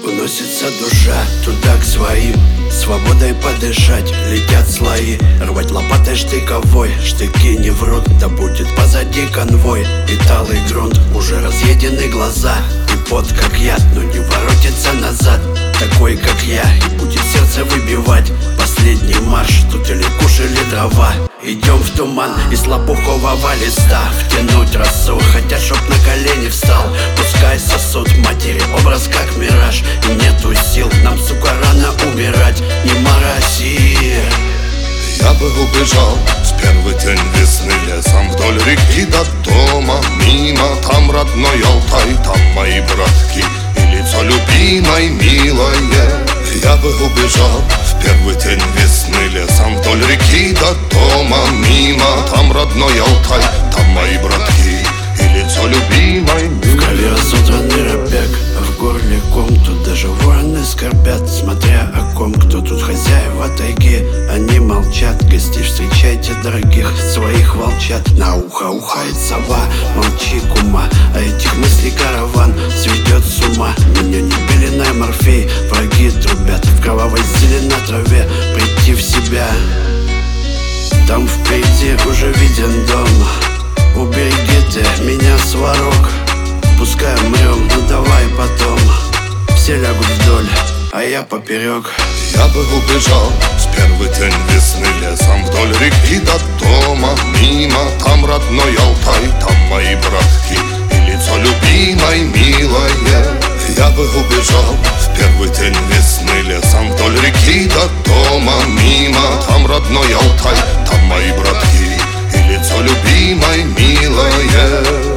Уносится душа туда к своим, свободой подышать, летят слои. Рвать лопатой штыковой, штыки не врут. Да будет позади конвой и талый грунт. Уже разъедены глаза и пот как яд, но не воротится назад. Такой как я, и будет сердце выбивать последний марш. Тут или куш, или дрова. Идем в туман из лопухового листа. Втянуть росу, хотят, чтоб на колени встал. Пускай сосуд матери, образ как мираж. И нету сил, нам, сука, рано умирать. Не мороси. Я бы убежал в первый день весны лесом вдоль реки до дома. Мимо, там родной Алтай, там мои братки и лицо любимой, милое. Я бы убежал в первый день весны лесом вдоль реки до дома. Мимо, там родной Алтай, там мои братки и лицо любимой, милое. В крови разодранный робяк, а в горле ком. Тут даже вороны скорбят, смотря о ком. Кто тут хозяева тайги, они молчат. Гостей встречайте, дорогих своих волчат. На ухо ухает сова, молчи, кума. А этих мыслей караван сведет с ума. Меня не беленая морфей, враги трубят. В кровавой зелени на траве прийти в себя. Там впереди уже виден дом. Убереги ты меня, сварог. Пускай умрем, но давай потом. Все лягут вдоль, а я поперек. Я бы убежал в первый день весны лесом вдоль реки до дома. Мимо, там родной Алтай, там мои братки и лицо любимой, милое. Я бы убежал в первый день весны лесом вдоль реки до дома. Мимо, там родной Алтай, там мои братки и лицо любимой, милое.